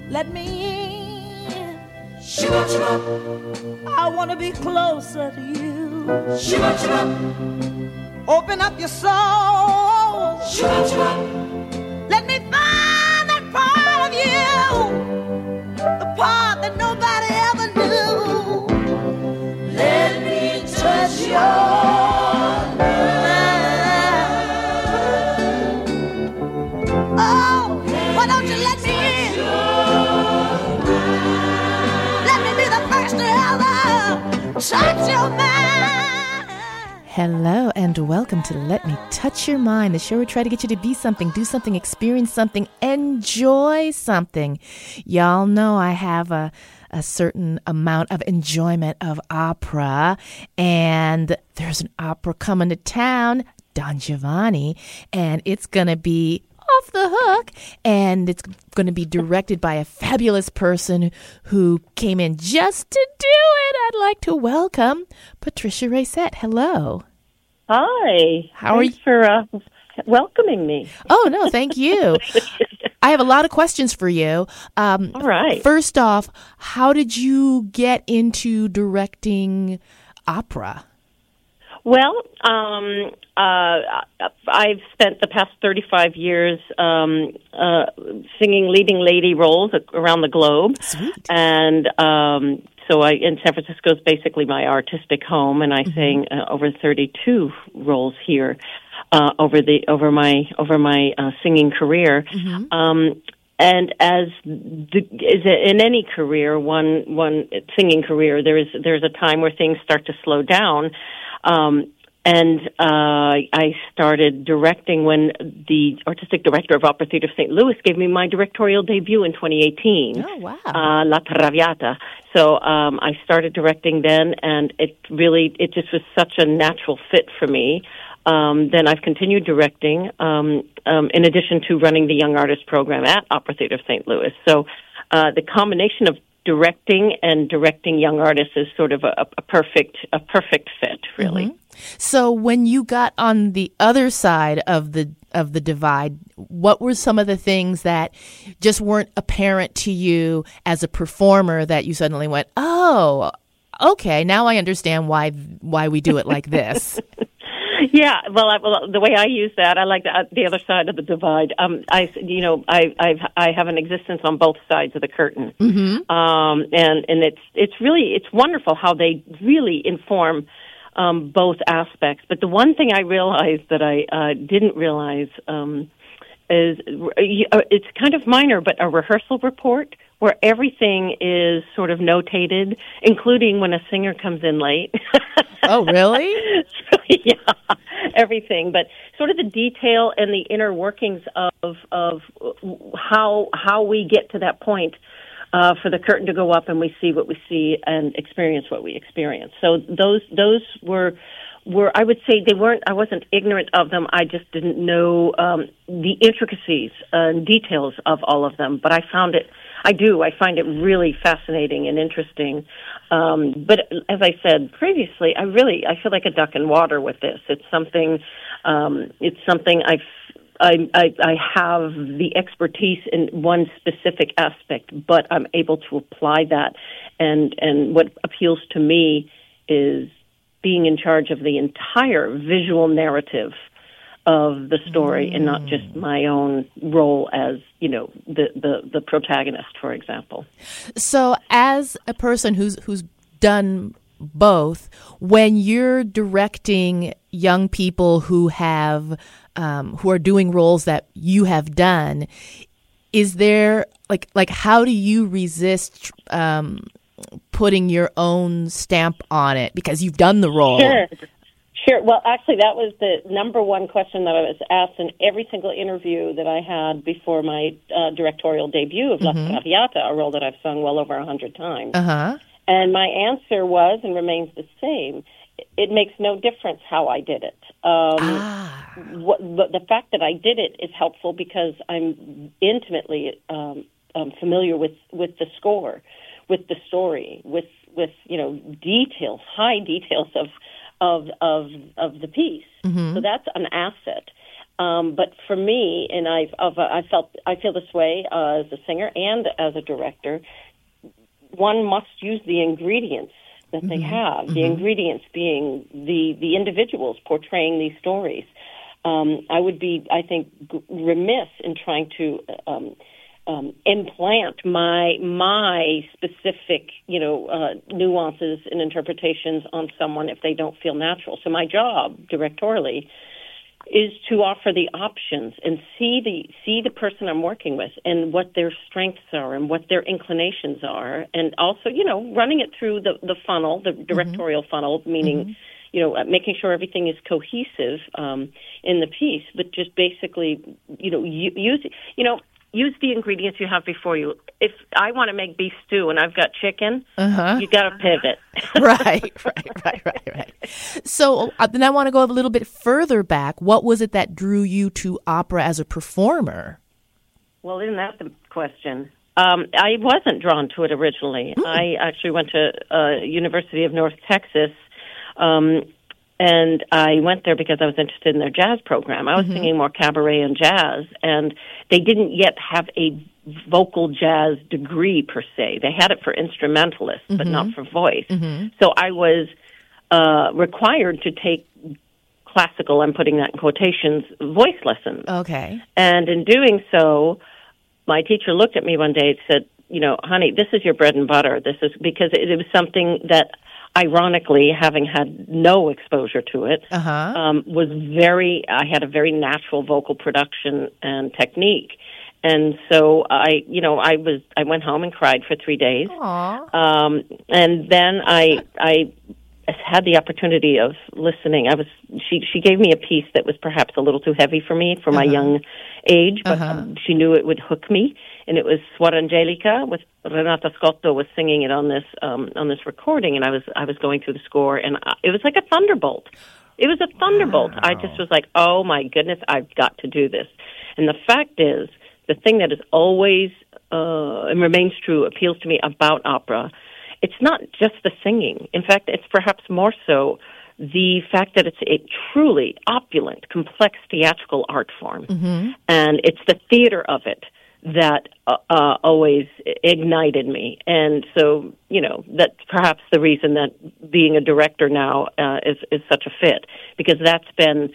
Let me in. I want to be closer to you. Open up your soul. Let me find that part of you, the part that nobody ever knew. Let me touch your mind. Oh, why don't you let me in? Let me be the first to ever touch your mind. Hello and welcome to Let Me Touch Your Mind, the show where we try to get you to be something, do something, experience something, enjoy something. Y'all know I have a certain amount of enjoyment of opera, and there's an opera coming to town, Don Giovanni, and it's going to be off the hook, and it's going to be directed by a fabulous person who came in just to do it. I'd like to welcome Patricia Racette. Hello. Hi. How are you? Thanks for welcoming me. Oh, no, thank you. I have a lot of questions for you. All right. First off, how did you get into directing opera? Well, I've spent the past 35 years singing leading lady roles around the globe. Sweet. And so in San Francisco is basically my artistic home, and I sang over 32 roles here over my singing career. And as in any career, one singing career, there's a time where things start to slow down. And I started directing when the artistic director of Opera Theater of St. Louis gave me my directorial debut in 2018. Oh, wow. La Traviata. So I started directing then, and it just was such a natural fit for me. Then I've continued directing, in addition to running the Young Artist Program at Opera Theater of St. Louis. So the combination of directing and directing young artists is sort of a perfect fit, really. So when you got on the other side of the divide, what were some of the things that just weren't apparent to you as a performer that you suddenly went, oh, okay, now I understand why we do it like this? Yeah, well, the way I use that, I like the other side of the divide. I have an existence on both sides of the curtain, and it's wonderful how they really inform both aspects. But the one thing I realized that I didn't realize is it's kind of minor, but a rehearsal report where everything is sort of notated, including when a singer comes in late. Oh, really? Yeah, everything. But sort of the detail and the inner workings of how we get to that point for the curtain to go up and we see what we see and experience what we experience. So those were I would say I wasn't ignorant of them. I just didn't know the intricacies and details of all of them. But I find it really fascinating and interesting. But as I said previously, I feel like a duck in water with this. It's something I have the expertise in one specific aspect, but I'm able to apply that. And what appeals to me is being in charge of the entire visual narrative of the story and not just my own role as, the protagonist, for example. So as a person who's done both, when you're directing young people who have who are doing roles that you have done, is there like how do you resist putting your own stamp on it because you've done the role? Sure. Well, actually, that was the number one question that I was asked in every single interview that I had before my directorial debut of La Traviata, a role that I've sung well over 100 times. And my answer was and remains the same. It makes no difference how I did it. The fact that I did it is helpful because I'm intimately familiar with the score, with the story, with details, high details of the piece. So that's an asset. But for me, and I feel this way as a singer and as a director. One must use the ingredients that they have. The ingredients being the individuals portraying these stories. I would be, I think, remiss in trying to implant my specific, nuances and interpretations on someone if they don't feel natural. So my job, directorially, is to offer the options and see the person I'm working with and what their strengths are and what their inclinations are, and also, running it through the funnel, the directorial funnel, meaning, making sure everything is cohesive in the piece, but just basically, use the ingredients you have before you. If I want to make beef stew and I've got chicken, you got to pivot. Right. So then I want to go a little bit further back. What was it that drew you to opera as a performer? Well, isn't that the question? I wasn't drawn to it originally. I actually went to University of North Texas, and I went there because I was interested in their jazz program. I was singing more cabaret and jazz, and they didn't yet have a vocal jazz degree per se. They had it for instrumentalists, but not for voice. So I was required to take classical, I'm putting that in quotations, voice lessons. Okay. And in doing so, my teacher looked at me one day and said, honey, this is your bread and butter. This is because it was something that, ironically, having had no exposure to it, I had a very natural vocal production and technique. And so I went home and cried for 3 days. And then I had the opportunity of listening. She gave me a piece that was perhaps a little too heavy for me for my young age, but she knew it would hook me. And it was Suor Angelica with Renata Scotto was singing it on this recording, and I was going through the score, and it was like a thunderbolt. It was a thunderbolt. Wow. I just was like, oh my goodness, I've got to do this. And the fact is, the thing that is always and remains true, appeals to me about opera, it's not just the singing. In fact, it's perhaps more so the fact that it's a truly opulent, complex theatrical art form, and it's the theater of it that always ignited me. And so, that's perhaps the reason that being a director now is such a fit, because that's been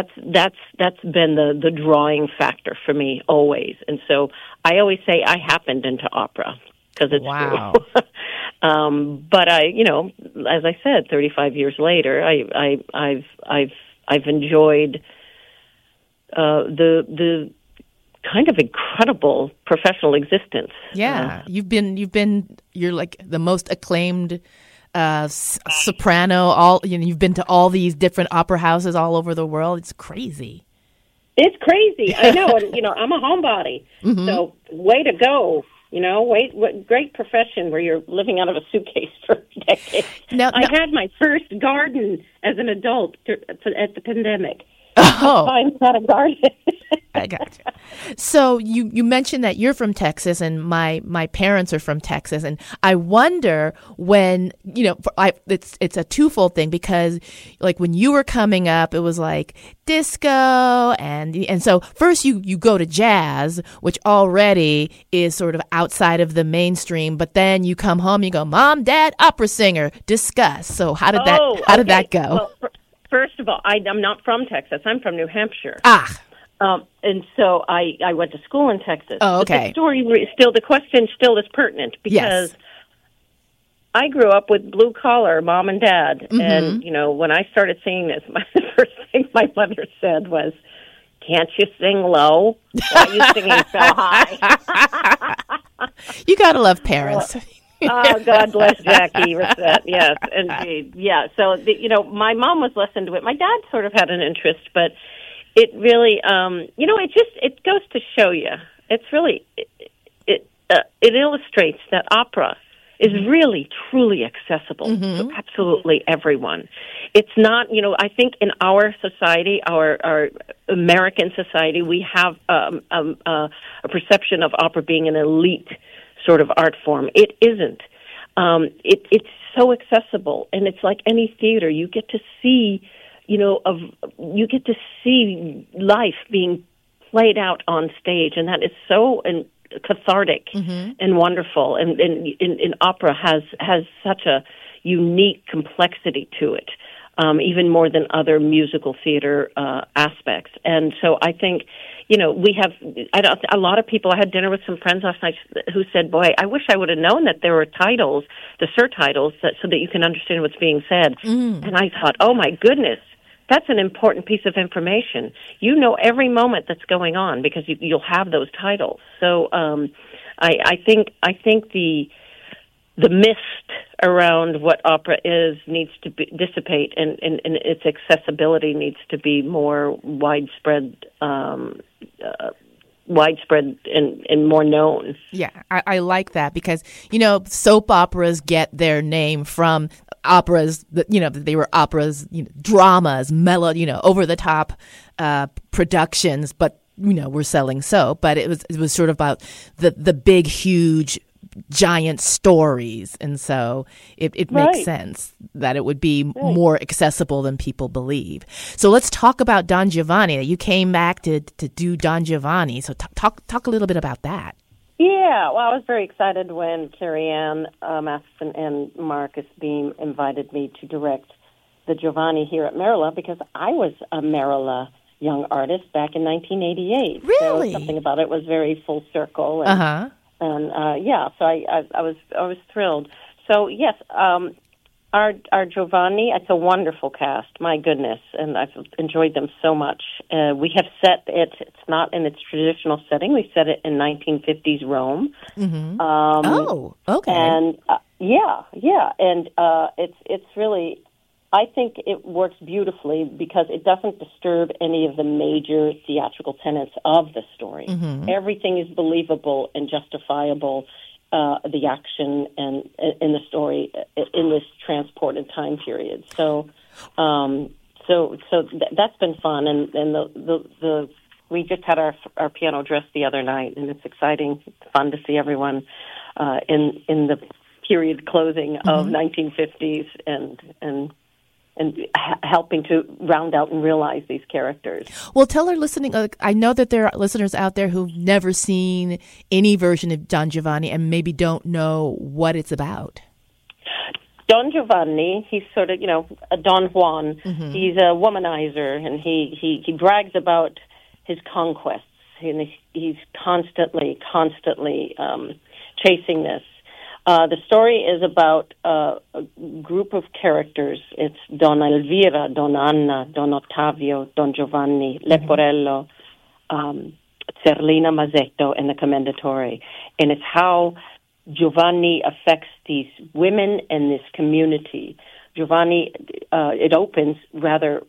the drawing factor for me always. And so I always say I happened into opera because it's true. But as I said, 35 years later, I've enjoyed the kind of incredible professional existence. Yeah, you're like the most acclaimed soprano. You've been to all these different opera houses all over the world. It's crazy. It's crazy. I know. And, I'm a homebody. So way to go. What great profession where you're living out of a suitcase for decades. I had my first garden as an adult at the pandemic. Mine's not a garden. I got you. So you mentioned that you're from Texas, and my parents are from Texas, and I wonder when it's a twofold thing, because like when you were coming up, it was like disco, and so first you go to jazz, which already is sort of outside of the mainstream, but then you come home, you go, Mom, Dad, opera singer, discuss. So how did that go? Well, first of all, I'm not from Texas. I'm from New Hampshire. And so I went to school in Texas. Oh, okay. But the question still is pertinent, because I grew up with blue collar mom and dad. And, when I started singing this, the first thing my mother said was, can't you sing low? Why are you singing so high? You got to love parents. God bless Jackie Rissette. Yes, indeed. Yeah. So, my mom was less into it. My dad sort of had an interest, but it really, it goes to show you. It's really, it illustrates that opera is really, truly accessible to absolutely everyone. It's not, I think in our society, our American society, we have a perception of opera being an elite sort of art form. It isn't. It's so accessible, and it's like any theater. You get to see you get to see life being played out on stage, and that is so cathartic and wonderful. And in opera has such a unique complexity to it, even more than other musical theater aspects. And so I think, we have a lot of people. I had dinner with some friends last night who said, "Boy, I wish I would have known that there were titles, the surtitles, so that you can understand what's being said." And I thought, "Oh my goodness, that's an important piece of information. You know every moment that's going on because you'll have those titles." So I think the mist around what opera is needs to dissipate, and its accessibility needs to be more widespread and more known. Yeah, I like that because, soap operas get their name from operas that, they were operas, dramas, over-the-top productions, but, we're selling soap. But it was sort of about the big, huge, giant stories, and so it makes sense that it would be more accessible than people believe. So let's talk about Don Giovanni. You came back to do Don Giovanni, so talk a little bit about that. Yeah, well, I was very excited when Carrie Ann Matheson and Marcus Beam invited me to direct the Giovanni here at Marilla, because I was a Marilla young artist back in 1988. Really? So something about it was very full circle. And, so I was thrilled. So yes, our Giovanni, it's a wonderful cast. My goodness, and I've enjoyed them so much. We have set it. It's not in its traditional setting. We set it in 1950s Rome. Okay. And and it's really. I think it works beautifully because it doesn't disturb any of the major theatrical tenets of the story. Everything is believable and justifiable, the action and in the story in this transport and time period. So that's been fun, and the we just had our piano dress the other night, and it's exciting, fun to see everyone in the period closing of 1950s and helping to round out and realize these characters. Well, tell our listening, I know that there are listeners out there who've never seen any version of Don Giovanni and maybe don't know what it's about. Don Giovanni, he's sort of, a Don Juan. He's a womanizer, and he brags about his conquests, and he's constantly chasing this. The story is about a group of characters. It's Donna Elvira, Donna Anna, Don Ottavio, Don Giovanni, Leporello, Zerlina Mazzetto, and the Commendatore. And it's how Giovanni affects these women and this community. Giovanni, it opens rather,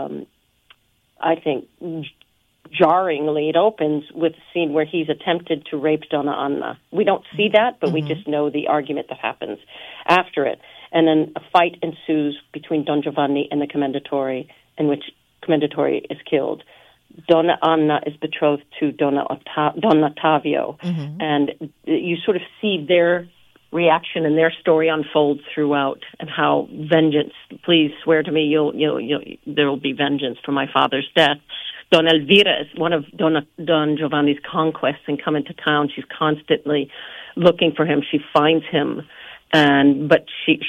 I think, jarringly. It opens with a scene where he's attempted to rape Donna Anna. We don't see that, but we just know the argument that happens after it. And then a fight ensues between Don Giovanni and the Commendatore, in which Commendatore is killed. Donna Anna is betrothed to Don Ottavio, and you sort of see their reaction and their story unfold throughout, and how vengeance. Please swear to me, there will be vengeance for my father's death. Donna Elvira is one of Don Giovanni's conquests and come into town. She's constantly looking for him. She finds him, but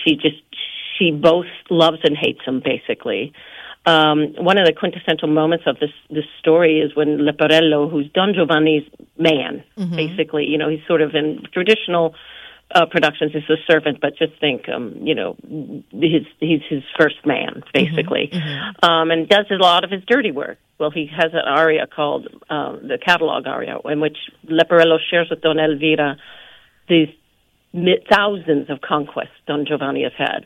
she both loves and hates him, basically. One of the quintessential moments of this story is when Leporello, who's Don Giovanni's man, basically, he's sort of in traditional productions is a servant, but just think, he's his first man, basically, and does a lot of his dirty work. Well, he has an aria called the catalog aria, in which Leporello shares with Donna Elvira these thousands of conquests Don Giovanni has had,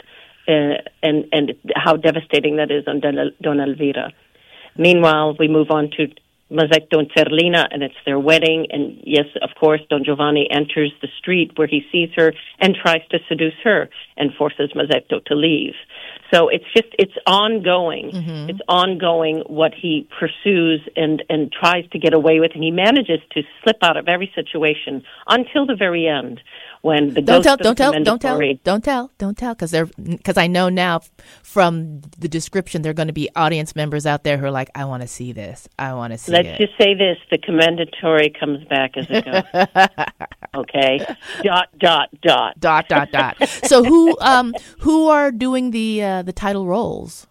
and how devastating that is on Donna Elvira. Meanwhile, we move on to Mazzetto and Zerlina, and it's their wedding. And yes, of course, Don Giovanni enters the street where he sees her and tries to seduce her and forces Mazzetto to leave. so it's ongoing. It's ongoing what he pursues and tries to get away with, and he manages to slip out of every situation until the very end, when the Don't tell, because I know now from the description there are going to be audience members out there who are like, I want to see this. I want to see it. Let's just say this: the commendatory comes back as it goes. Okay. ... So who are doing the title roles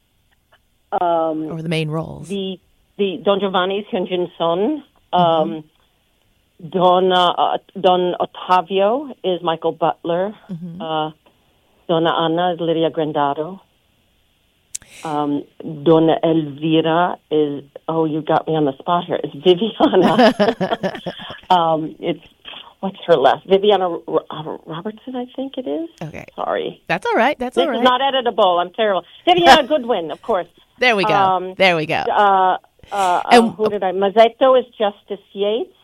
or the main roles? The Don Giovanni's Hyunjin Son. Don Ottavio is Michael Butler. Donna Anna is Lydia Grandado. Donna Elvira is, you got me on the spot here, is Viviana. What's her last? Viviana Robertson, I think it is. Okay. Sorry. That's all right. This is not editable. I'm terrible. Viviana Goodwin, of course. There we go. Who did I? Mazzetto is Justice Yates.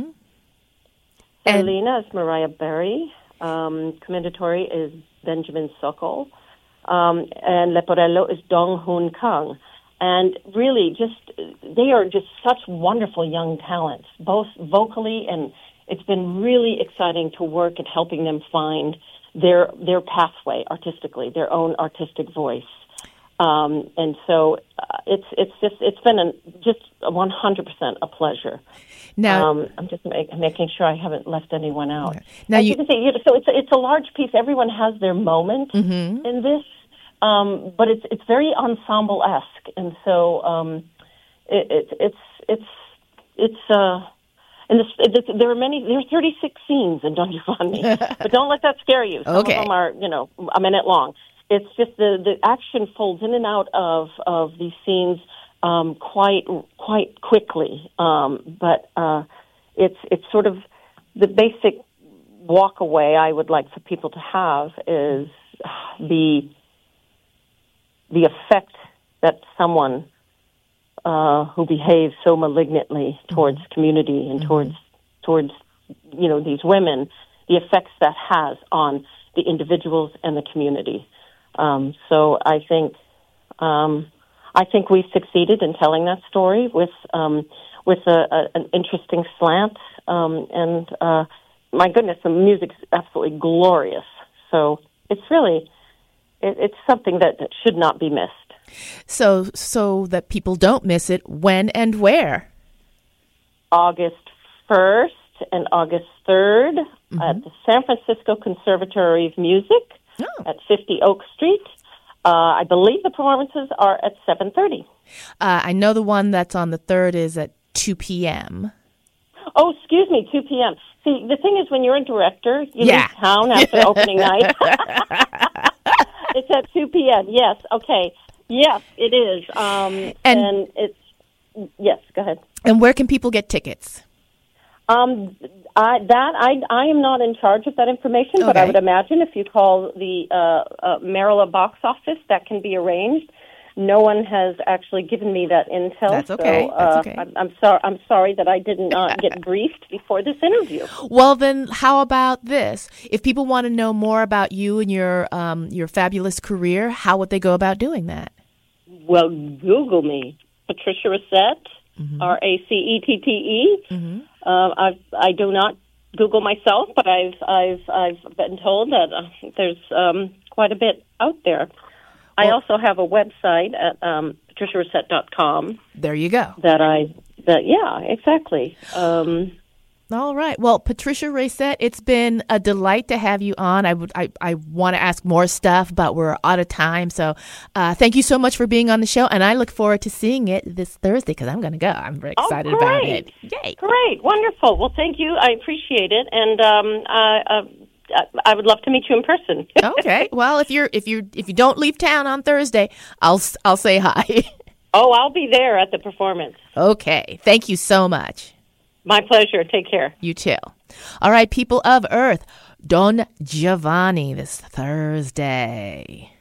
Selena is Mariah Berry. Commendatory is Benjamin Sokol. And Leporello is Dong Hoon Kang. And really, they are just such wonderful young talents, both vocally, and it's been really exciting to work at helping them find their pathway artistically, their own artistic voice. And so it's been just 100% a pleasure. Now, I'm just making sure I haven't left anyone out. Now you can see, so it's a large piece. Everyone has their moment in this, but it's very ensemble-esque, and so there are 36 scenes in Don Giovanni, but don't let that scare you. Some of them are a minute long. It's just the action folds in and out of these scenes quite quickly, but it's sort of the basic walk away I would like for people to have is the effect that someone who behaves so malignantly towards community and towards these women, the effects that has on the individuals and the community. So I think we've succeeded in telling that story with an interesting slant, and my goodness, the music's absolutely glorious. So it's really it's something that should not be missed. So that people don't miss it, when and where? August 1st and August 3rd at the San Francisco Conservatory of Music at 50 Oak Street. I believe the performances are at 7:30. I know the one that's on the 3rd is at 2 p.m. Oh, excuse me, 2 p.m. See, the thing is, when you're a director, you leave town after opening night. It's at 2 p.m. Yes, okay. Yes, it is. And it's, yes, go ahead. And where can people get tickets? I am not in charge of that information, but I would imagine if you call the Marilla box office, that can be arranged. No one has actually given me that intel. That's okay. So, I'm sorry that I did not get briefed before this interview. Well, then, how about this? If people want to know more about you and your fabulous career, how would they go about doing that? Well, Google me, Patricia Racette, Racette. I do not Google myself, but I've been told that there's quite a bit out there. I also have a website at patriciaracette.com. There you go. Yeah, exactly. All right. Well, Patricia Racette, it's been a delight to have you on. I want to ask more stuff, but we're out of time. So thank you so much for being on the show, and I look forward to seeing it this Thursday because I'm going to go. I'm very excited about it. Yay. Great. Wonderful. Well, thank you. I appreciate it, and I would love to meet you in person. Okay. Well, if you don't leave town on Thursday, I'll say hi. Oh, I'll be there at the performance. Okay. Thank you so much. My pleasure. Take care. You too. All right, people of Earth, Don Giovanni this Thursday.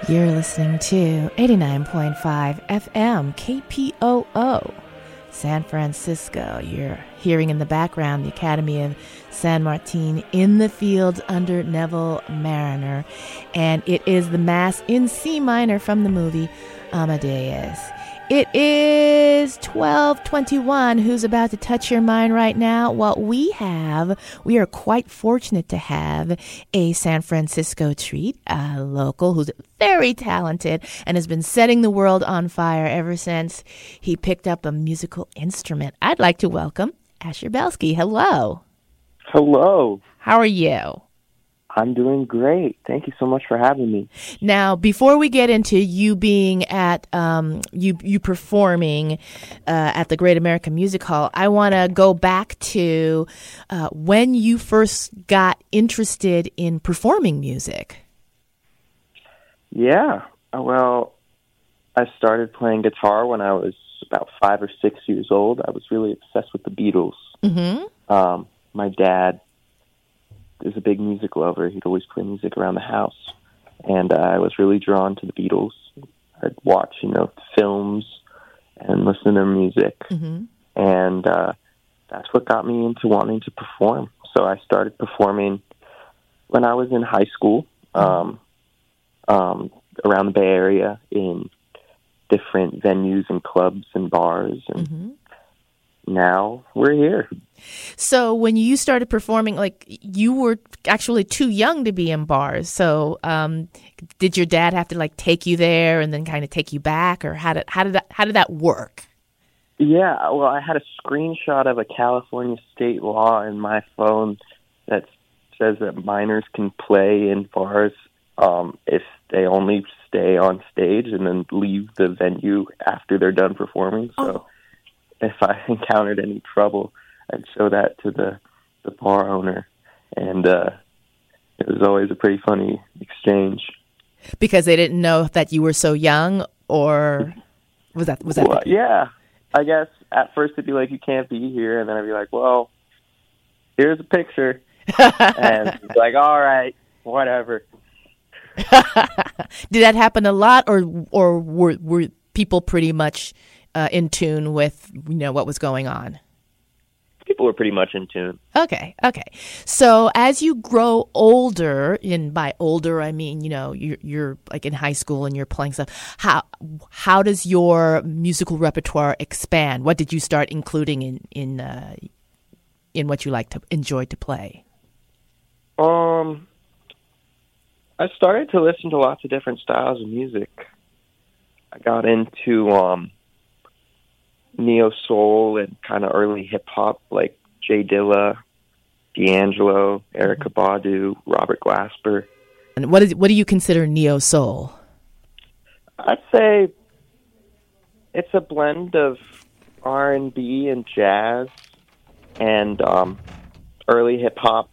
You're listening to 89.5 FM KPOO, San Francisco. You're hearing in the background the Academy of San Martin in the Fields under Neville Mariner. And it is the Mass in C minor from the movie Amadeus. It is 12:21. Who's about to touch your mind right now? Well, we are quite fortunate to have a San Francisco treat, a local who's very talented and has been setting the world on fire ever since he picked up a musical instrument. I'd like to welcome Asher Belsky. Hello. Hello. How are you? I'm doing great. Thank you so much for having me. Now, before we get into you being at you performing at the Great American Music Hall, I want to go back to when you first got interested in performing music. Yeah. Well, I started playing guitar when I was about 5 or 6 years old. I was really obsessed with the Beatles. Mm-hmm. My dad is a big music lover. He'd always play music around the house. And I was really drawn to the Beatles. I'd watch, films and listen to their music. Mm-hmm. And that's what got me into wanting to perform. So I started performing when I was in high school, around the Bay Area in different venues and clubs and bars. And mm-hmm. now we're here. So when you started performing, you were actually too young to be in bars. So did your dad have to take you there and then kind of take you back, or how did that work? Yeah, well, I had a screenshot of a California state law in my phone that says that minors can play in bars if they only stay on stage and then leave the venue after they're done performing. So if I encountered any trouble, I'd show that to the bar owner, and it was always a pretty funny exchange. Because they didn't know that you were so young, or was that? Well, yeah, I guess at first it'd be like, you can't be here, and then I'd be like, well, here's a picture, and it's like, all right, whatever. Did that happen a lot, or were people pretty much in tune with what was going on? People were pretty much in tune. Okay. So as you grow older, and by older I mean you're like in high school and you're playing stuff. How does your musical repertoire expand? What did you start including in what you enjoy to play? I started to listen to lots of different styles of music. I got into neo-soul and kind of early hip-hop, like Jay Dilla, D'Angelo, Erykah Badu, Robert Glasper. And what do you consider neo-soul? I'd say it's a blend of R&B and jazz and early hip-hop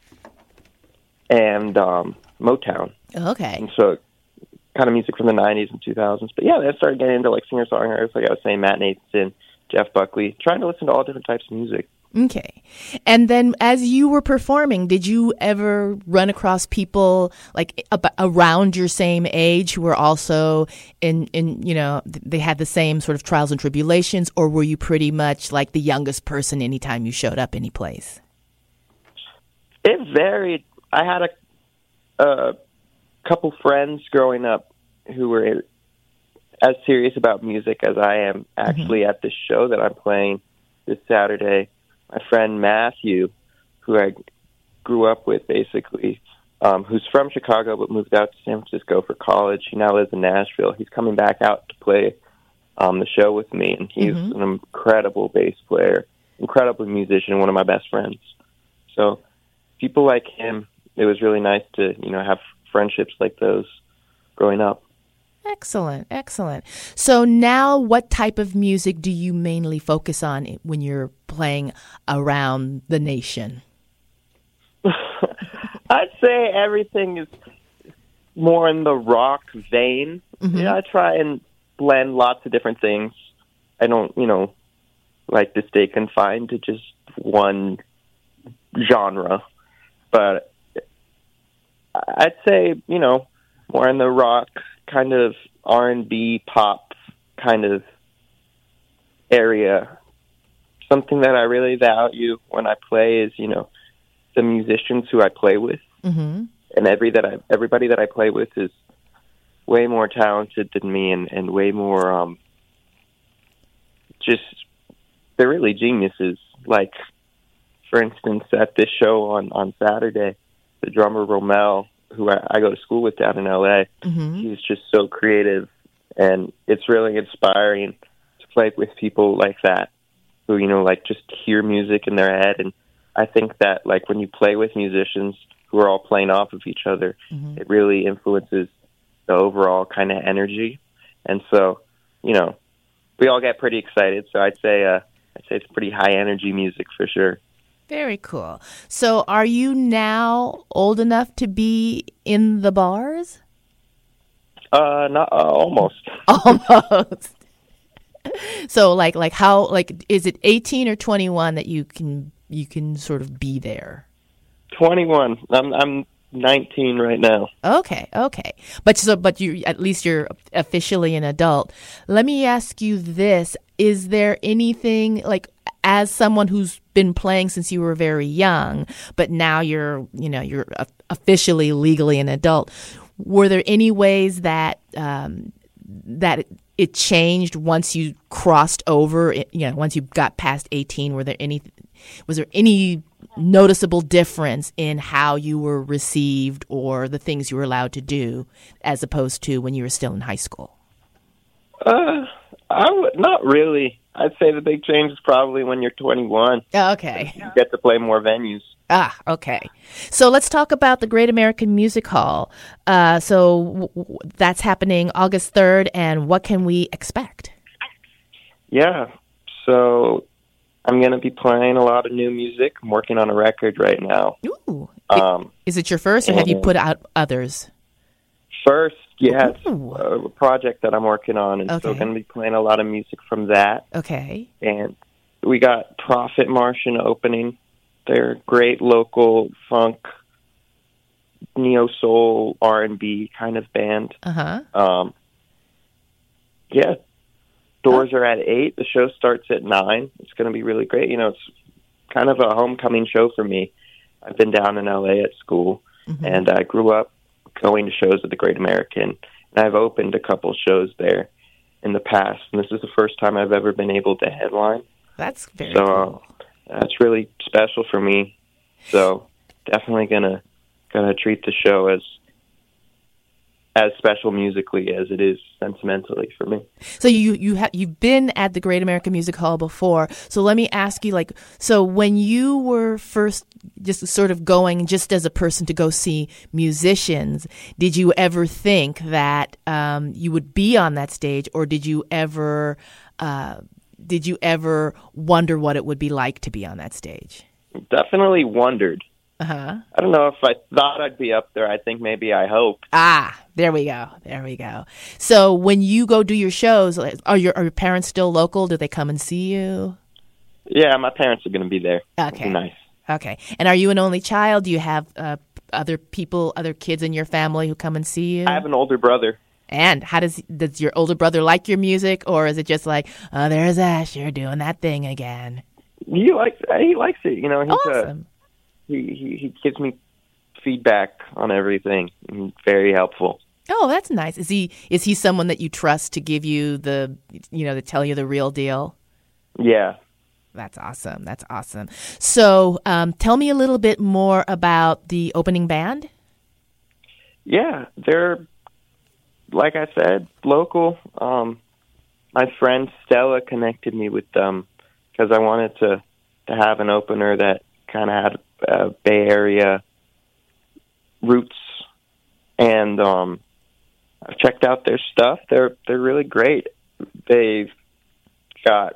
and Motown. Okay. And so kind of music from the 90s and 2000s. But yeah, I started getting into singer-songwriters, like I was saying, Matt Nathan, Jeff Buckley, trying to listen to all different types of music. Okay. And then as you were performing, did you ever run across people around your same age who were also in they had the same sort of trials and tribulations, or were you pretty much like the youngest person anytime you showed up any place? It varied. I had a couple friends growing up who were as serious about music as I am actually at this show that I'm playing this Saturday. My friend Matthew, who I grew up with basically, who's from Chicago but moved out to San Francisco for college. He now lives in Nashville. He's coming back out to play the show with me, and he's an incredible bass player, incredible musician, one of my best friends. So people like him, it was really nice to have friendships like those growing up. Excellent. So now what type of music do you mainly focus on when you're playing around the nation? I'd say everything is more in the rock vein. Mm-hmm. Yeah, I try and blend lots of different things. I don't, like to stay confined to just one genre. But I'd say, more in the rock kind of R&B pop kind of area. Something that I really value when I play is, the musicians who I play with. Mm-hmm. And everybody that I play with is way more talented than me and way more, they're really geniuses. Like, for instance, at this show on Saturday, the drummer Romel, who I go to school with down in LA, Mm-hmm. he's just so creative, and it's really inspiring to play with people like that, who, just hear music in their head. And I think that, like, when you play with musicians who are all playing off of each other, Mm-hmm. it really influences the overall kind of energy. And so, we all get pretty excited. So I'd say it's pretty high energy music for sure. Very cool. So are you now old enough to be in the bars? Not almost. Almost. So like how, like, is it 18 or 21 that you can sort of be there? 21. I'm 19 right now. Okay. But you, at least you're officially an adult. Let me ask you this. Is there anything, like, as someone who's been playing since you were very young, but now you're officially legally an adult, were there any ways that that it changed once you crossed over, once you got past 18? Was there any noticeable difference in how you were received or the things you were allowed to do as opposed to when you were still in high school? Not really. I'd say the big change is probably when you're 21. Okay. You get to play more venues. Okay. So let's talk about the Great American Music Hall. That's happening August 3rd, and what can we expect? Yeah. So I'm going to be playing a lot of new music. I'm working on a record right now. Ooh. Is it your first, or have you put out others? First, yeah, it's Ooh. a project that I'm working on, and so Okay. I'm going to be playing a lot of music from that. Okay. And we got Prophet Martian opening. They're great local funk, neo-soul, R&B kind of band. Uh-huh. Yeah, doors are at 8. The show starts at 9. It's going to be really great. It's kind of a homecoming show for me. I've been down in LA at school, Mm-hmm. and I grew up going to shows at the Great American, and I've opened a couple shows there in the past, and this is the first time I've ever been able to headline. That's very So cool. that's really special for me. So definitely gonna treat the show as special musically as it is sentimentally for me. So you've been at the Great American Music Hall before. So let me ask you, so when you were first just sort of going just as a person to go see musicians, did you ever think that you would be on that stage, or did you ever wonder what it would be like to be on that stage? Definitely wondered. Uh-huh. I don't know if I thought I'd be up there. I think maybe I hoped. There we go. So when you go do your shows, are your parents still local? Do they come and see you? Yeah, my parents are going to be there. Okay. Nice. Okay. And are you an only child? Do you have other kids in your family who come and see you? I have an older brother. And how does your older brother like your music, or is it just like, oh, there's Asher doing that thing again? He likes it. He's Awesome. he gives me feedback on everything. He's very helpful. Oh, that's nice. Is he someone that you trust to give you to tell you the real deal? Yeah. That's awesome. So tell me a little bit more about the opening band. Yeah, they're, like I said, local. My friend Stella connected me with them because I wanted to have an opener that kind of had Bay Area roots, and I've checked out their stuff. They're really great. They've got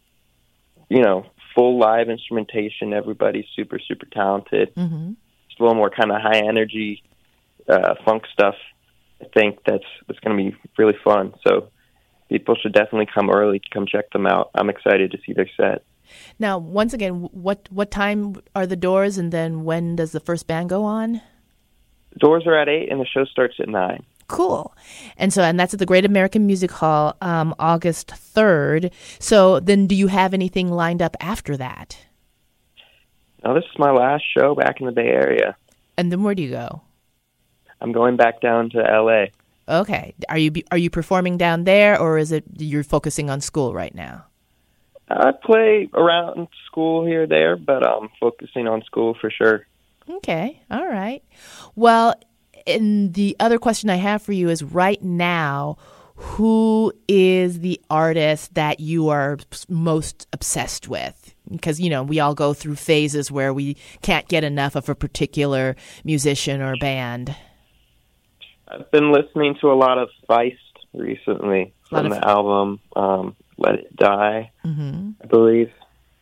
full live instrumentation. Everybody's super talented. Mm-hmm. It's a little more kind of high energy funk stuff. I think that's going to be really fun. So people should definitely come early to come check them out. I'm excited to see their set. Now, once again, what time are the doors, and then when does the first band go on? The doors are at 8, and the show starts at 9. Cool. And that's at the Great American Music Hall, August 3rd. So then do you have anything lined up after that? Now, this is my last show back in the Bay Area. And then where do you go? I'm going back down to L.A. Okay. Are you performing down there, or is it you're focusing on school right now? I play around school here or there, but I'm focusing on school for sure. Okay. All right. Well, and the other question I have for you is right now, who is the artist that you are most obsessed with? Because, we all go through phases where we can't get enough of a particular musician or band. I've been listening to a lot of Feist recently from the album Let It Die, I believe.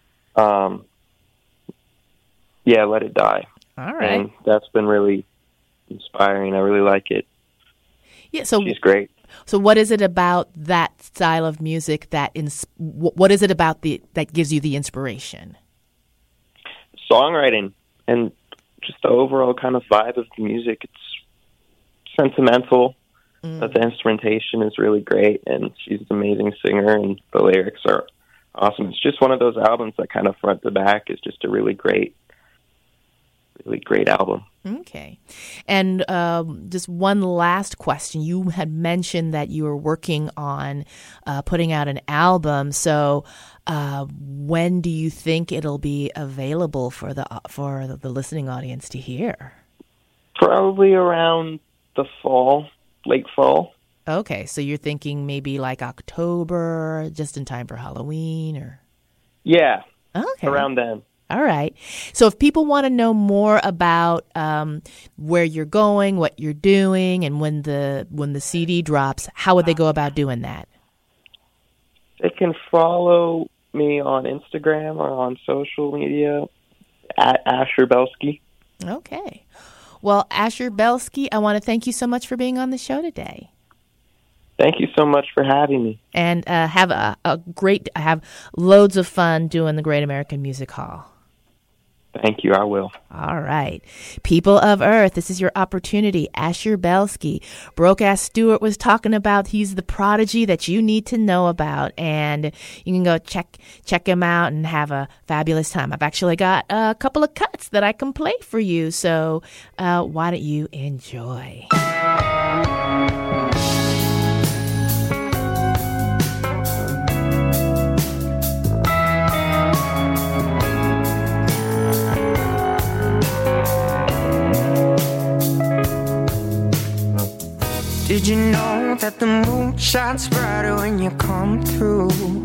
Yeah, Let It Die. All right. And that's been really inspiring. I really like it. Yeah, so she's great. So what is it about that style of music what is it about that gives you the inspiration? Songwriting and just the overall kind of vibe of the music. It's sentimental, but the instrumentation is really great, and she's an amazing singer, and the lyrics are awesome. It's just one of those albums that kind of front to back is just a really great album. Okay. And just one last question. You had mentioned that you were working on putting out an album. So when do you think it'll be available for the listening audience to hear? Probably around the fall, late fall. Okay. So you're thinking maybe like October, just in time for Halloween, or? Yeah. Okay. Around then. All right. So if people want to know more about where you're going, what you're doing, and when the CD drops, how would they go about doing that? They can follow me on Instagram or on social media at Asher Belsky. Okay. Well, Asher Belsky, I want to thank you so much for being on the show today. Thank you so much for having me. And have have loads of fun doing the Great American Music Hall. Thank you. I will. All right. People of Earth, this is your opportunity. Asher Belsky. Broke-Ass Stewart was talking about he's the prodigy that you need to know about. And you can go check him out and have a fabulous time. I've actually got a couple of cuts that I can play for you. So why don't you enjoy? Did you know that the moon shines brighter when you come through?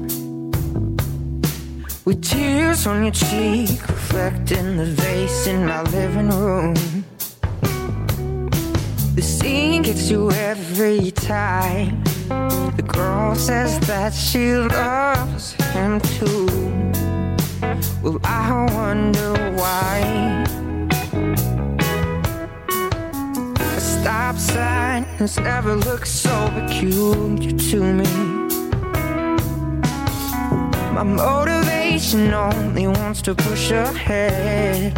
With tears on your cheek, reflecting the vase in my living room. The scene gets you every time. The girl says that she loves him too. Well, I wonder why. Stop sign has never looked so peculiar to me. My motivation only wants to push ahead.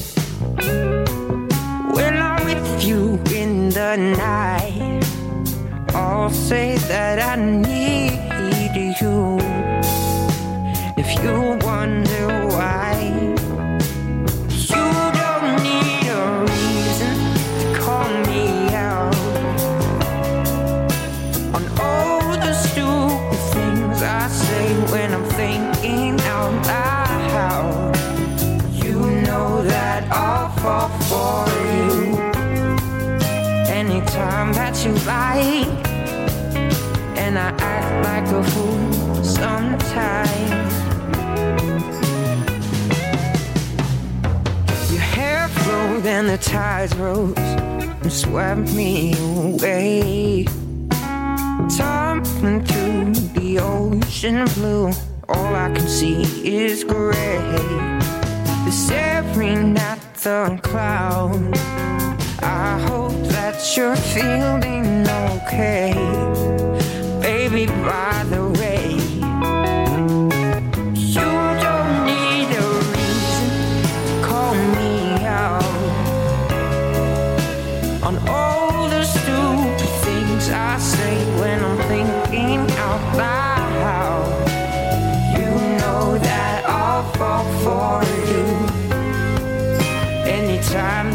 When I'm with you in the night, I'll say that I need you. If you wonder why, when I'm thinking out loud, you know that I'll fall for you anytime that you like. And I act like a fool sometimes. Your hair flowed and the tides rose and swept me away, tumbling through the ocean blue. All I can see is gray. The staring at the cloud. I hope that you're feeling okay, baby. By the way, you don't need a reason to call me out on all the stupid things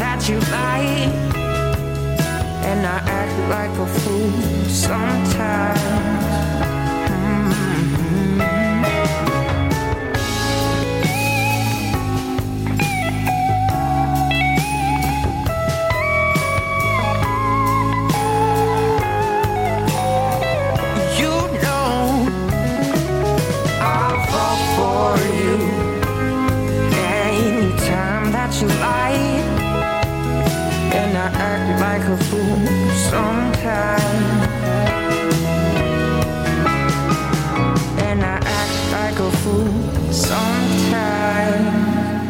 that you like, and I act like a fool sometimes. You lie, and I act like a fool sometimes, and I act like a fool sometimes.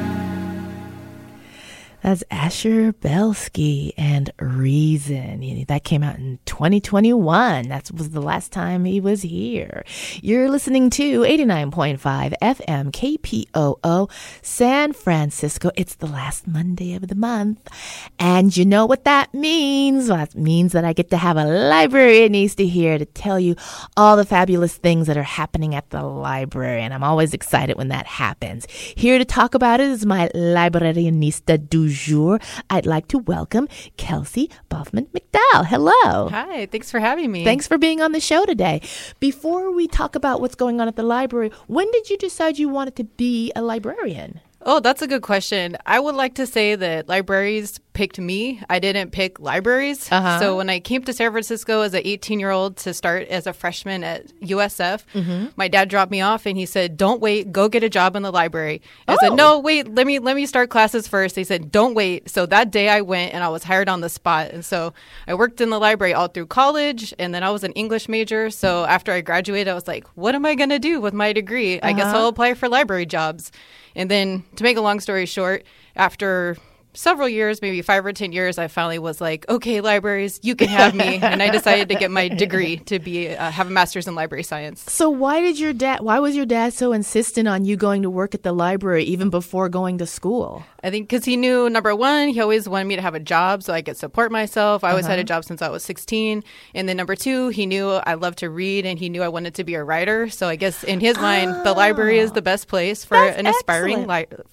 That's Asher Belsky and Reason. That came out in 2021. That was the last time he was here. You're listening to 89.5 FM KPOO San Francisco. It's the last Monday of the month. And you know what that means? Well, that means that I get to have a librarianista here to tell you all the fabulous things that are happening at the library. And I'm always excited when that happens. Here to talk about it is my librarianista du jour. I'd like to welcome Kelsey Boffman McDowell. Hello. Hi, thanks for having me. Thanks for being on the show today. Before we talk about what's going on at the library, when did you decide you wanted to be a librarian? Oh, that's a good question. I would like to say that libraries picked me. I didn't pick libraries. So when I came to San Francisco as an 18-year-old to start as a freshman at USF, my dad dropped me off and he said, "Don't wait, go get a job in the library." I said, "No, wait, let me start classes first." He said, "Don't wait." So that day I went and I was hired on the spot. And so I worked in the library all through college, and then I was an English major. So after I graduated, I was like, what am I going to do with my degree? I guess I'll apply for library jobs. And then, to make a long story short, after several years, maybe 5 or 10 years, I finally was like, okay, libraries, you can have me. And I decided to get my degree to be have a master's in library science. So why was your dad so insistent on you going to work at the library even before going to school? I think because he knew, number one, he always wanted me to have a job so I could support myself. I always had a job since I was 16. And then number two, he knew I loved to read and he knew I wanted to be a writer. So I guess in his mind, the library is the best place for an aspiring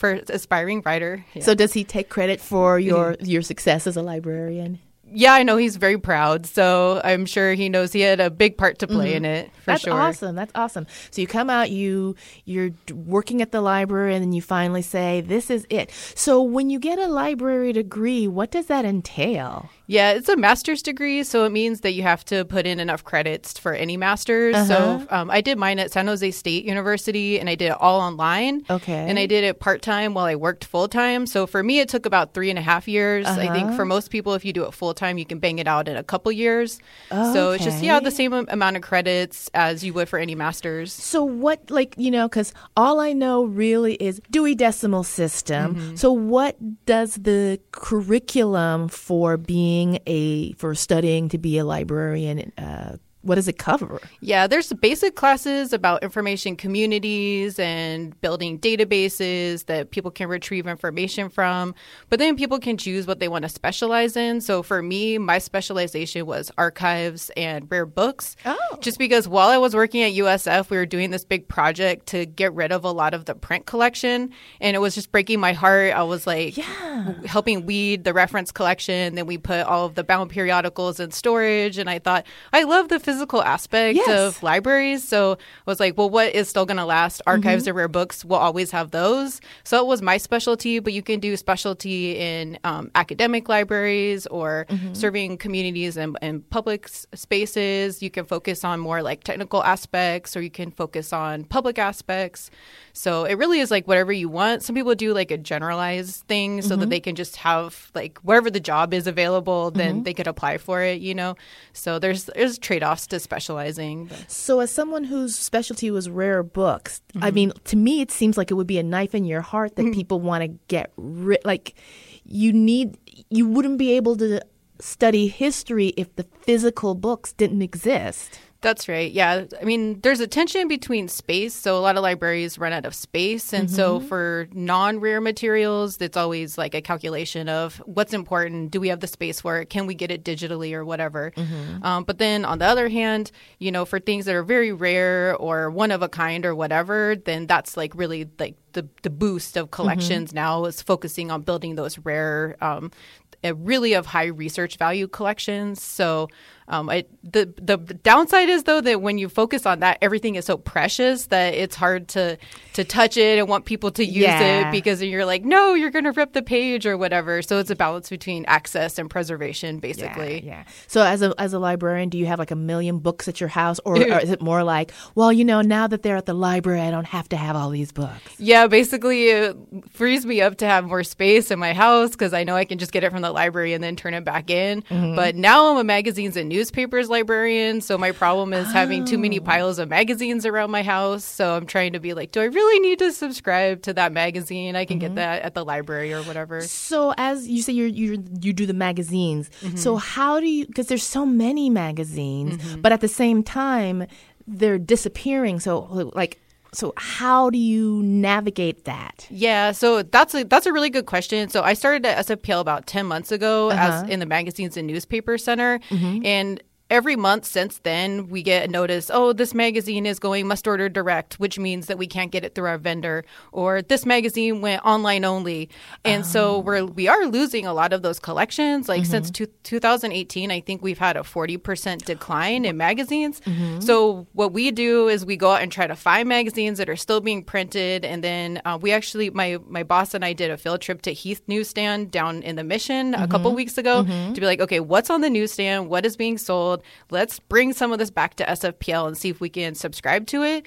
writer. Yeah. So does he take credit for your success as a librarian? Yeah, I know he's very proud. So I'm sure he knows he had a big part to play in it, for sure. That's awesome. So you come out, you're working at the library, and then you finally say, this is it. So when you get a library degree, what does that entail? Yeah, it's a master's degree, so it means that you have to put in enough credits for any master's. So I did mine at San Jose State University, and I did it all online. Okay. And I did it part-time while I worked full-time. So for me, it took about 3.5 years. I think for most people, if you do it full-time, you can bang it out in a couple years. So it's just, the same amount of credits as you would for any master's. So what, because all I know really is Dewey Decimal System. So what does the curriculum for studying to be a librarian, what does it cover? Yeah, there's basic classes about information communities and building databases that people can retrieve information from. But then people can choose what they want to specialize in. So for me, my specialization was archives and rare books. Just because while I was working at USF, we were doing this big project to get rid of a lot of the print collection. And it was just breaking my heart. I was like helping weed the reference collection. Then we put all of the bound periodicals in storage. And I thought, I love the physical aspect of libraries. So I was like, well, what is still going to last? Archives and rare books will always have those. So it was my specialty, but you can do specialty in academic libraries or serving communities and public spaces. You can focus on more like technical aspects, or you can focus on public aspects. So it really is like whatever you want. Some people do like a generalized thing so that they can just have like wherever the job is available, then they could apply for it, So there's trade-offs to specializing. So as someone whose specialty was rare books, I mean, to me, it seems like it would be a knife in your heart that people want to get rid. Like you wouldn't be able to study history if the physical books didn't exist. That's right. Yeah. I mean, there's a tension between space. So a lot of libraries run out of space. And so for non-rare materials, it's always like a calculation of what's important. Do we have the space for it? Can we get it digitally or whatever? But then on the other hand, for things that are very rare or one of a kind or whatever, then that's like really like the boost of collections now is focusing on building those rare, really of high research value collections. So the downside is, though, that when you focus on that, everything is so precious that it's hard to touch it and want people to use it because you're like, no, you're going to rip the page or whatever. So it's a balance between access and preservation, basically. Yeah. So as a librarian, do you have like 1 million books at your house, or is it more like, well, now that they're at the library, I don't have to have all these books? Yeah, basically it frees me up to have more space in my house because I know I can just get it from the library and then turn it back in. But now I'm a magazines and newspapers librarian, so my problem is having too many piles of magazines around my house. So I'm trying to be like, do I really need to subscribe to that magazine? I can get that at the library or whatever. So as you say, you do the magazines. So how do you, because there's so many magazines, but at the same time they're disappearing. So how do you navigate that? Yeah, so that's a really good question. So I started at SFPL about 10 months ago as in the Magazines and Newspaper Center. And every month since then, we get a notice, this magazine is going must order direct, which means that we can't get it through our vendor, or this magazine went online only. And so we are losing a lot of those collections. Like since 2018, I think we've had a 40% decline in magazines. So what we do is we go out and try to find magazines that are still being printed. And then we actually, my boss and I did a field trip to Heath Newsstand down in the Mission a couple weeks ago to be like, okay, what's on the newsstand? What is being sold? Let's bring some of this back to SFPL and see if we can subscribe to it.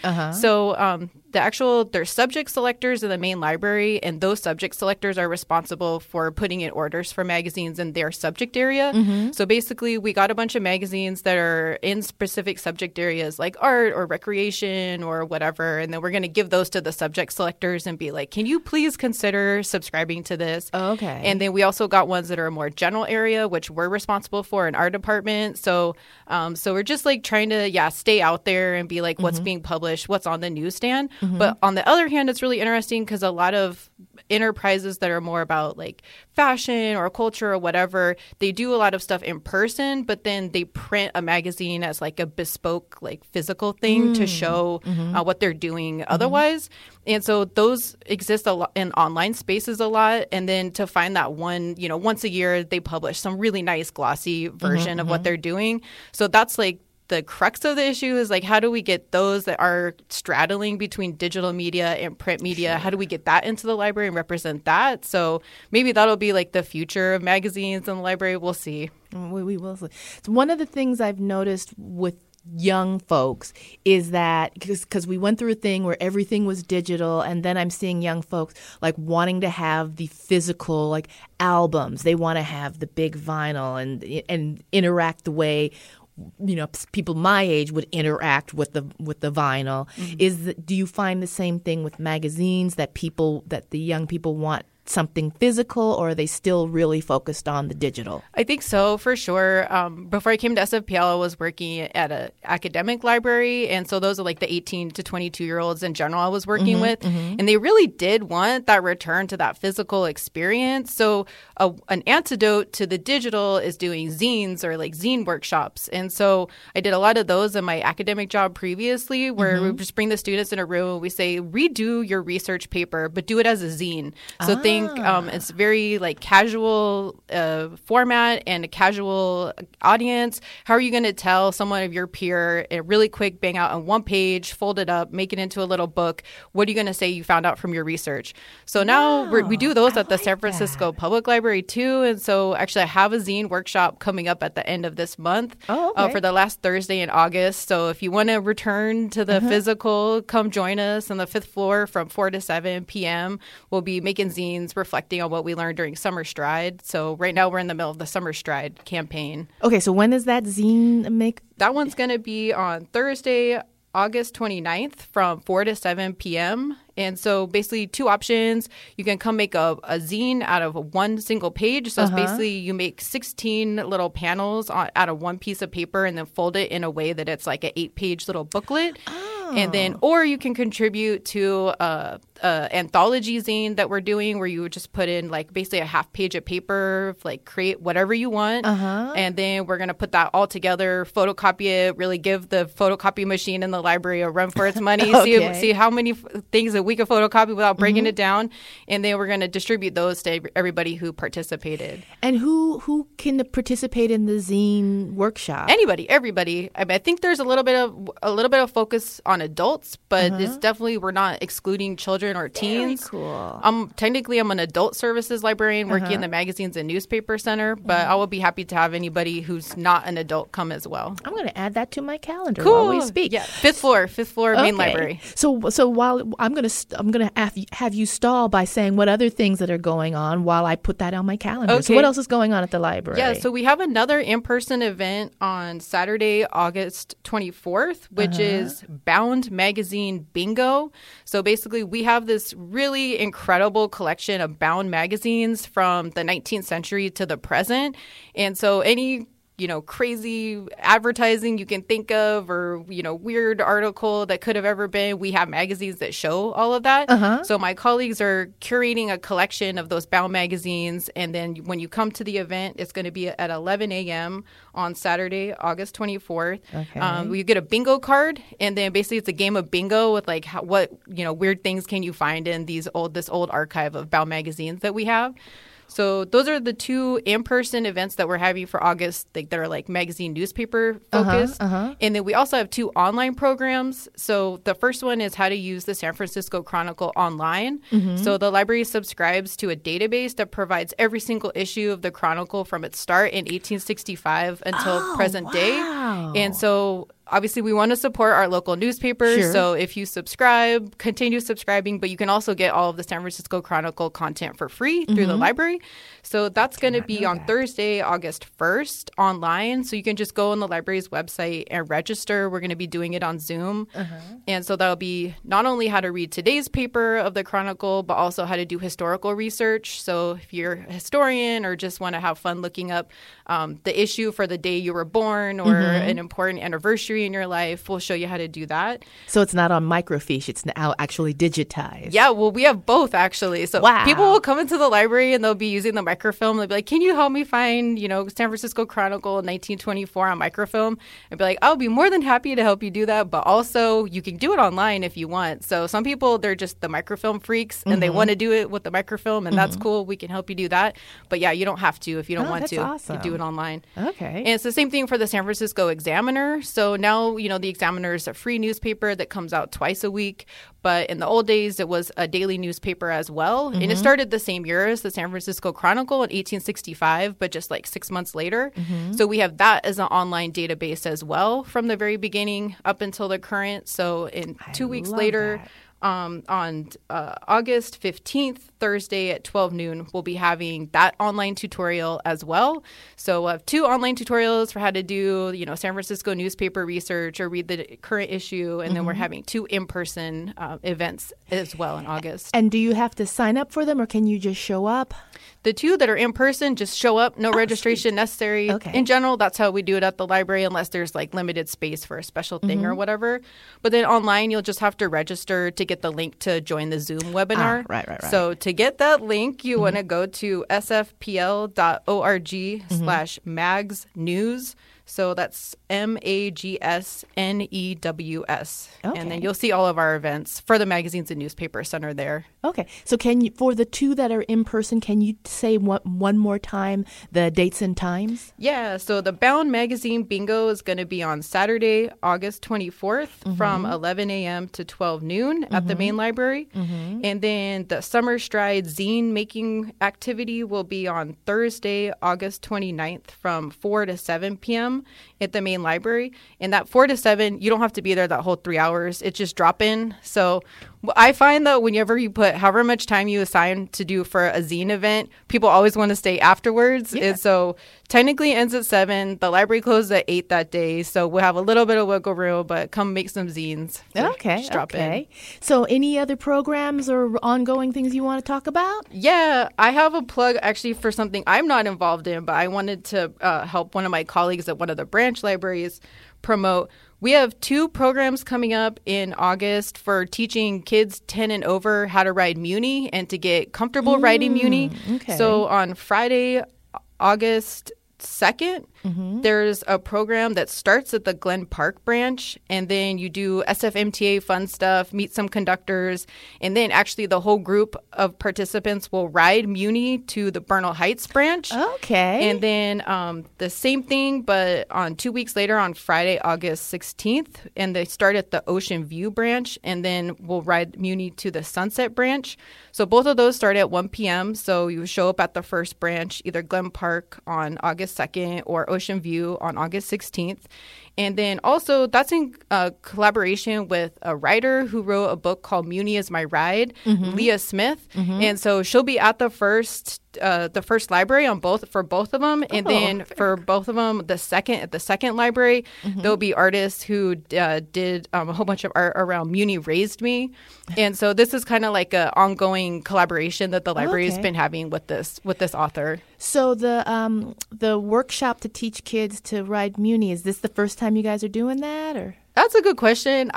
So there's subject selectors in the main library, and those subject selectors are responsible for putting in orders for magazines in their subject area. So basically, we got a bunch of magazines that are in specific subject areas like art or recreation or whatever, and then we're going to give those to the subject selectors and be like, can you please consider subscribing to this? Okay. And then we also got ones that are a more general area, which we're responsible for in our department. So we're just like trying to, stay out there and be like, what's being published, what's on the newsstand. But on the other hand, it's really interesting because a lot of enterprises that are more about like fashion or culture or whatever, they do a lot of stuff in person, but then they print a magazine as like a bespoke, like physical thing to show what they're doing otherwise. And so those exist a lot in online spaces a lot. And then to find that one, once a year, they publish some really nice glossy version of what they're doing. So that's like the crux of the issue is like, how do we get those that are straddling between digital media and print media? How do we get that into the library and represent that? So maybe that'll be like the future of magazines in the library. We'll see. We will see. So one of the things I've noticed with young folks is that because we went through a thing where everything was digital, and then I'm seeing young folks like wanting to have the physical like albums. They want to have the big vinyl and interact the way people my age would interact with the vinyl. Do you find the same thing with magazines that the young people want something physical, or are they still really focused on the digital? I think so, for sure. Before I came to SFPL, I was working at an academic library. And so those are like the 18 to 22-year-olds in general I was working with. And they really did want that return to that physical experience. So an antidote to the digital is doing zines or like zine workshops. And so I did a lot of those in my academic job previously, where we just bring the students in a room and we say, redo your research paper, but do it as a zine. So it's very like casual format and a casual audience. How are you going to tell someone of your peer a really quick bang out on one page, fold it up, make it into a little book? What are you going to say you found out from your research? So now we do those at the San Francisco Public Library too. And so actually I have a zine workshop coming up at the end of this month for the last Thursday in August. So if you want to return to the physical, come join us on the 5th floor from 4 to 7 p.m. We'll be making zines reflecting on what we learned during Summer Stride. So right now we're in the middle of the Summer Stride campaign. Okay, so when is that zine make? That one's going to be on Thursday, August 29th from 4 to 7 p.m. And so basically 2 options. You can come make a zine out of one single page. So it's basically you make 16 little panels out of one piece of paper and then fold it in a way that it's like an 8-page little booklet. And then, or you can contribute to a anthology zine that we're doing where you would just put in like basically a half page of paper, like create whatever you want. And then we're going to put that all together, photocopy it, really give the photocopy machine in the library a run for its money, see how many things that we can photocopy without breaking it down. And then we're going to distribute those to everybody who participated. And who can participate in the zine workshop? Anybody, everybody. I mean, I think there's a little bit of focus on adults, but it's definitely, we're not excluding children or teens. Very cool. I'm an adult services librarian working in the Magazines and Newspaper Center, but I will be happy to have anybody who's not an adult come as well. I'm going to add that to my calendar Cool. while we speak. Yeah, fifth floor, main library. So while I'm going to have you stall by saying what other things that are going on while I put that on my calendar. Okay. So what else is going on at the library? Yeah, so we have another in-person event on Saturday, August 24th, which is Bound Magazine Bingo. So basically, we have this really incredible collection of bound magazines from the 19th century to the present. And so any crazy advertising you can think of or, weird article that could have ever been. We have magazines that show all of that. So my colleagues are curating a collection of those bound magazines. And then when you come to the event, it's going to be at 11 a.m. on Saturday, August 24th. Okay. You get a bingo card. And then basically it's a game of bingo with like what weird things can you find in this old archive of bound magazines that we have. So those are the 2 in-person events that we're having for August that are like magazine newspaper focused. And then we also have 2 online programs. So the first one is how to use the San Francisco Chronicle online. So the library subscribes to a database that provides every single issue of the Chronicle from its start in 1865 until present day. And so obviously, we want to support our local newspapers. Sure. So if you subscribe, continue subscribing, but you can also get all of the San Francisco Chronicle content for free through the library. So that's going to be on Thursday, August 1st online. So you can just go on the library's website and register. We're going to be doing it on Zoom. And so that'll be not only how to read today's paper of the Chronicle, but also how to do historical research. So if you're a historian or just want to have fun looking up the issue for the day you were born or an important anniversary in your life, we'll show you how to do that. So it's not on microfiche. It's now actually digitized. Yeah, well, we have both, actually. So people will come into the library and they'll be using the microfilm. They'll be like, can you help me find, San Francisco Chronicle 1924 on microfilm? I'd be like, I'll be more than happy to help you do that. But also, you can do it online if you want. So some people, they're just the microfilm freaks and they want to do it with the microfilm, and that's cool. We can help you do that. But yeah, you don't have to if you don't want to. Awesome. You can do it online. Okay. And it's the same thing for the San Francisco Examiner. So now, the Examiner is a free newspaper that comes out twice a week. But in the old days, it was a daily newspaper as well. And it started the same year as the San Francisco Chronicle in 1865, but just like 6 months later. So we have that as an online database as well from the very beginning up until the current. So in 2 weeks later, on August 15th, Thursday at 12 noon, we'll be having that online tutorial as well. So we'll have 2 online tutorials for how to do, San Francisco newspaper research or read the current issue. And then we're having 2 in-person events as well in August. And do you have to sign up for them or can you just show up? The 2 that are in person, just show up, no registration necessary. Okay. In general, that's how we do it at the library, unless there's like limited space for a special thing or whatever. But then online, you'll just have to register to get the link to join the Zoom webinar. Right. So to get that link, you want to go to sfpl.org/mags news. So that's MAGSNEWS. Okay. And then you'll see all of our events for the Magazines and Newspaper Center there. Okay. So can you, for the 2 that are in person, can you say one more time the dates and times? Yeah. So the Bound Magazine Bingo is going to be on Saturday, August 24th from 11 a.m. to 12 noon at the main library. And then the Summer Stride zine making activity will be on Thursday, August 29th from 4 to 7 p.m. at the main library. And that 4 to 7, you don't have to be there that whole 3 hours. It's just drop in. So I find that whenever you put however much time you assign to do for a zine event, people always want to stay afterwards. Yeah. And so technically it ends at 7. The library closes at 8 that day. So we'll have a little bit of wiggle room, but come make some zines. So Okay. just drop Okay. So any other programs or ongoing things you want to talk about? Yeah, I have a plug actually for something I'm not involved in, but I wanted to help one of my colleagues at one of the branch libraries promote. We have 2 programs coming up in August for teaching kids 10 and over how to ride Muni and to get comfortable riding Muni. okay. So on Friday, August 2nd, there's a program that starts at the Glen Park branch, and then you do SFMTA fun stuff, meet some conductors, and then actually the whole group of participants will ride Muni to the Bernal Heights branch. Okay. And then the same thing, but on 2 weeks later on Friday, August 16th, and they start at the Ocean View branch, and then we'll ride Muni to the Sunset branch. So both of those start at 1 p.m. So you show up at the first branch, either Glen Park on August 2nd or Ocean View on August 16th. And then also that's in collaboration with a writer who wrote a book called Muni is My Ride, Leah Smith. And so she'll be at the first library on both of them. And then for both of them, at the second library, there'll be artists who did a whole bunch of art around Muni Raised Me. And so this is kind of like an ongoing collaboration that the library has been having with this author. So the workshop to teach kids to ride Muni, is this the first time you guys are doing that, or? That's a good question.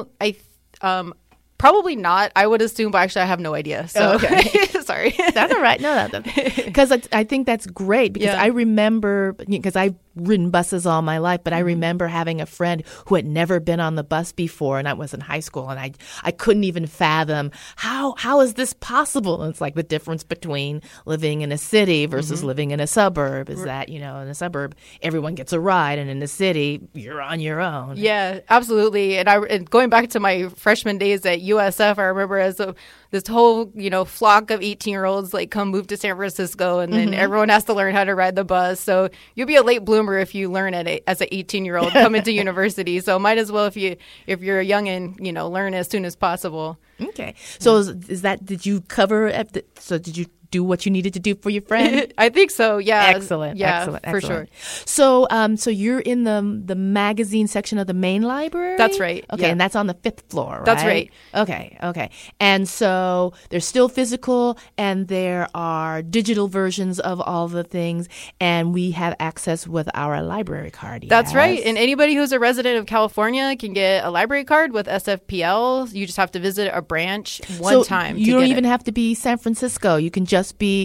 Probably not. I would assume, but actually I have no idea. So sorry. That's all right. No, because I think that's great because I remember, because I've ridden buses all my life, but I remember having a friend who had never been on the bus before, and I was in high school, and I couldn't even fathom how is this possible? And it's like the difference between living in a city versus living in a suburb is that, in a suburb, everyone gets a ride, and in the city, you're on your own. Yeah, absolutely. And going back to my freshman days at USF, I remember as this whole, flock of 18-year-olds come move to San Francisco, and then everyone has to learn how to ride the bus. So you'll be a late bloomer if you learn as an 18-year-old coming to university. So might as well if you're a youngin, learn as soon as possible. Okay. So did you cover did you do what you needed to do for your friend? I think so. Yeah. Excellent. Yeah, excellent. for sure. So, so you're in the magazine section of the main library? That's right. Okay, and that's on the 5th floor, right? That's right. Okay. And so there's still physical, and there are digital versions of all the things, and we have access with our library card. That's right. And anybody who's a resident of California can get a library card with SFPL. You just have to visit a branch one time. You don't even have to be San Francisco. You can just be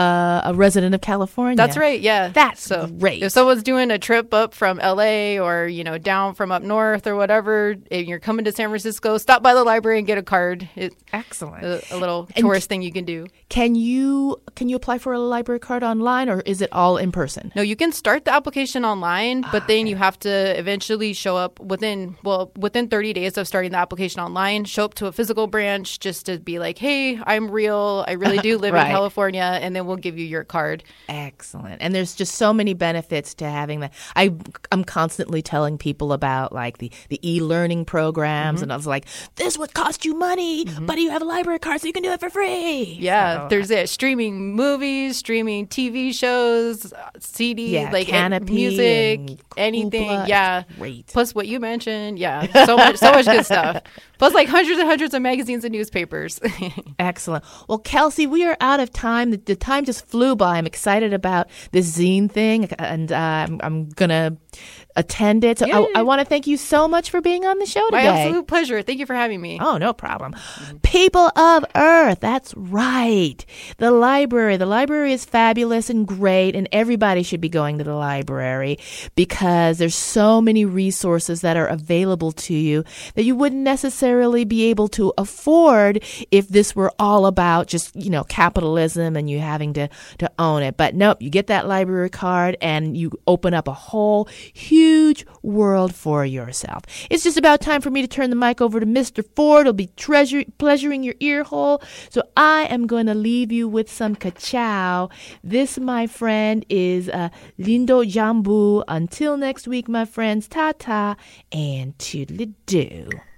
a resident of California. That's right. Yeah. That's great. If someone's doing a trip up from LA or, down from up north or whatever, and you're coming to San Francisco, stop by the library and get a card. It's excellent. A little tourist thing you can do. Can you apply for a library card online, or is it all in person? No, you can start the application online, but then you have to eventually show up within 30 days of starting the application online, show up to a physical branch just to be like, hey, I'm real. I really do live in California, and then we'll give you your card. Excellent. And there's just so many benefits to having that. I'm constantly telling people about the e-learning programs, and I was like, this would cost you money, but you have a library card, so you can do it for free. Yeah, there's streaming movies, streaming TV shows, CDs, Canopy, music, anything. Hoopla. Yeah, great. Plus what you mentioned. Yeah, so much good stuff. Plus hundreds and hundreds of magazines and newspapers. Excellent. Well, Kelsey, we are out of time. The time just flew by. I'm excited about this zine thing, and I'm going to attend it. So I want to thank you so much for being on the show today. My absolute pleasure. Thank you for having me. Oh, no problem. People of Earth, that's right. The library is fabulous and great, and everybody should be going to the library because there's so many resources that are available to you that you wouldn't necessarily be able to afford if this were all about just, capitalism and you having to own it. But nope, you get that library card and you open up a whole huge world for yourself. It's just about time for me to turn the mic over to Mr. Ford. He'll be pleasuring your ear hole. So I am going to leave you with some ka-chow. This, my friend, is Lindo Jambu. Until next week, my friends, ta-ta and toodly-doo.